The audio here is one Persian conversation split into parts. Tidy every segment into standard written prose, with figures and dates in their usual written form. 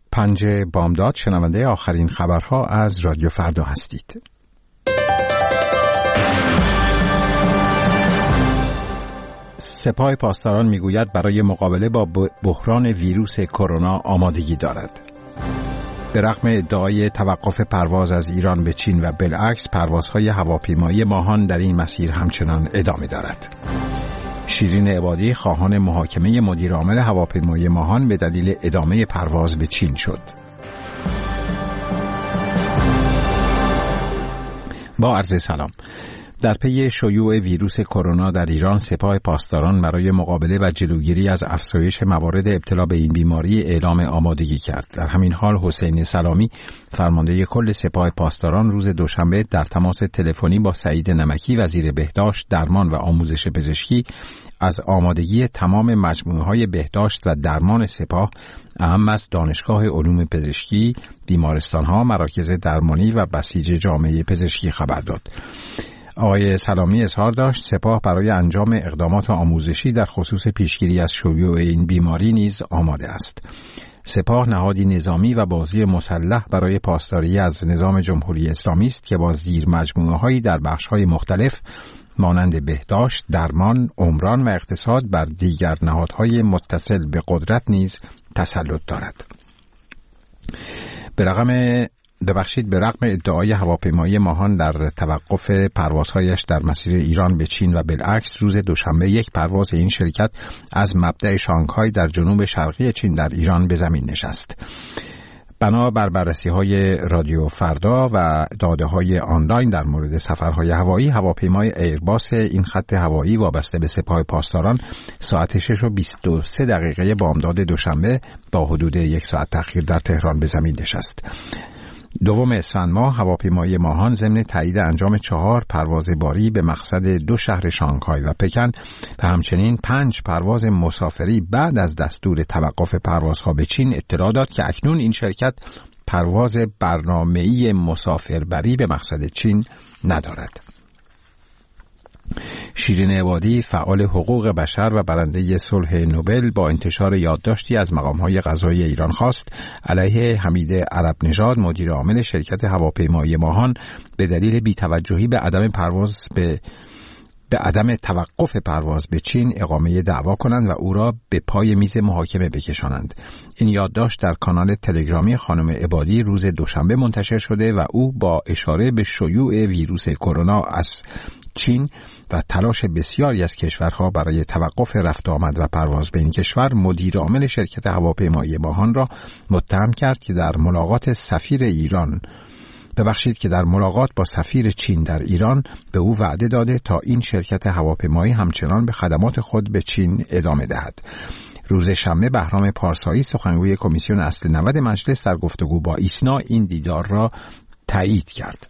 5 بامداد شنونده آخرین خبرها از رادیو فردا هستید. سپاه پاسداران میگوید برای مقابله با بحران ویروس کرونا آمادگی دارد. به رغم ادعای توقف پرواز از ایران به چین و بالعکس پروازهای هواپیمایی ماهان در این مسیر همچنان ادامه دارد. شیرین عبادی خواهان محاکمه مدیر عامل هواپیمایی ماهان به دلیل ادامه پرواز به چین شد. با عرض سلام. در پی شیوع ویروس کرونا در ایران سپاه پاسداران برای مقابله و جلوگیری از افزایش موارد ابتلا به این بیماری اعلام آمادگی کرد. در همین حال حسین سلامی فرمانده کل سپاه پاسداران روز دوشنبه در تماس تلفنی با سعید نمکی وزیر بهداشت، درمان و آموزش پزشکی از آمادگی تمام مجموعه‌های بهداشت و درمان سپاه، اهم از دانشگاه علوم پزشکی، بیمارستان‌ها، مراکز درمانی و بسیج جامعه پزشکی خبر داد. آقای سلامی اظهار داشت سپاه برای انجام اقدامات آموزشی در خصوص پیشگیری از شیوع این بیماری نیز آماده است. سپاه نهادی نظامی و بازوی مسلح برای پاسداری از نظام جمهوری اسلامی است که با زیر مجموعه‌هایی در بخش‌های مختلف مانند بهداشت، درمان، عمران و اقتصاد بر دیگر نهادهای متصل به قدرت نیز تسلط دارد. به رغم ادعای هواپیمایی ماهان در توقف پروازهایش در مسیر ایران به چین و بالعکس، روز دوشنبه یک پرواز این شرکت از مبدأ شانگهای در جنوب شرقی چین در ایران به زمین نشست. بنا بر بررسی‌های رادیو فردا و داده‌های آنلاین در مورد سفرهای هوایی، هواپیمای ایرباس این خط هوایی وابسته به سپاه پاسداران ساعت 6:23 بامداد دوشنبه با حدود 1 ساعت تأخیر در تهران به زمین نشست. 2 اسفند ماه هواپیمای ماهان ضمن تایید انجام 4 پرواز باری به مقصد 2 شهر شانگهای و پکن و همچنین 5 پرواز مسافری بعد از دستور توقف پروازها به چین اطلاع داد که اکنون این شرکت پرواز برنامه‌ای مسافربری به مقصد چین ندارد. شیرین عبادی فعال حقوق بشر و برنده صلح نوبل با انتشار یادداشتی از مقام‌های قضایی ایران خواست علیه حمید عرب نژاد مدیر عامل شرکت هواپیمایی ماهان به دلیل بی‌توجهی به عدم توقف پرواز به چین اقامه دعوا کنند و او را به پای میز محاکمه بکشانند. این یادداشت در کانال تلگرامی خانم عبادی روز دوشنبه منتشر شده و او با اشاره به شیوع ویروس کرونا از چین و تلاش بسیاری از کشورها برای توقف رفت آمد و پرواز به این کشور، مدیر عامل شرکت هواپیمایی ماهان را متهم کرد که در ملاقات با سفیر چین در ایران به او وعده داده تا این شرکت هواپیمایی همچنان به خدمات خود به چین ادامه دهد. روز شنبه بهرام پارسایی سخنگوی کمیسیون اصل 90 مجلس در گفتگو با ایسنا این دیدار را تایید کرد.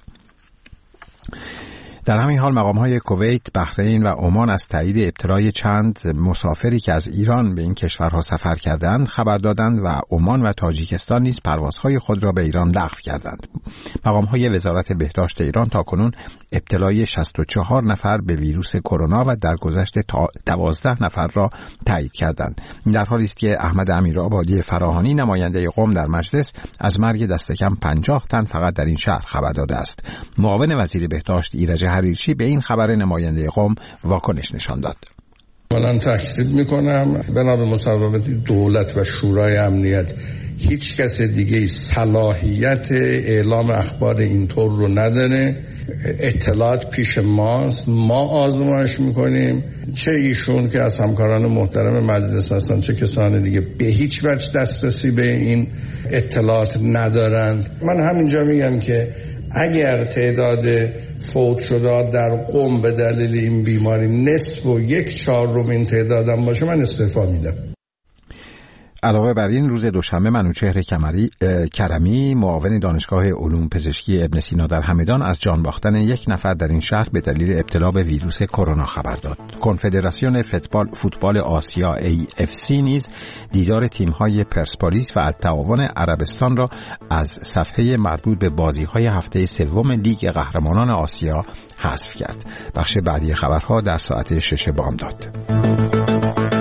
در همین حال مقام‌های کویت، بحرین و عمان از تایید ابتلای چند مسافری که از ایران به این کشورها سفر کردند خبر دادند و عمان و تاجیکستان نیز پروازهای خود را به ایران لغو کردند. مقام‌های وزارت بهداشت ایران تاکنون ابتلای 64 نفر به ویروس کرونا و درگذشت 12 نفر را تایید کردند. این در حالی است که احمد امیرآبادی فراهانی نماینده قم در مجلس از مرگ دست کم 50 تن فقط در این شهر خبر داده است. معاون وزیر بهداشت ایرج حریرچی به این خبر نماینده قم واکنش نشان داد. من تکذیب میکنم. بنا به مصوبات دولت و شورای امنیت هیچ کس دیگه صلاحیت اعلام اخبار اینطور رو نداره. اطلاعات پیش ماست، ما آزمایش میکنیم. چه ایشون که از همکاران محترم مجلس هستن چه کسان دیگه به هیچ وجه دسترسی به این اطلاعات ندارند. من همینجا میگم که اگر تعداد فوت شده در قم به دلیل این بیماری نصف و 1/4 این تعدادم باشه من استعفا میدم. علاوه بر این روز دوشنبه منوچهر کرمی معاون دانشگاه علوم پزشکی ابن سینا در همدان از جان باختن 1 نفر در این شهر به دلیل ابتلا به ویروس کرونا خبر داد. کنفدراسیون فوتبال آسیا AFC نیز دیدار تیم‌های پرسپولیس و التعاون عربستان را از صفحه مربوط به بازی‌های هفته سوم لیگ قهرمانان آسیا حذف کرد. بخش بعدی خبرها در ساعت 6 بامداد.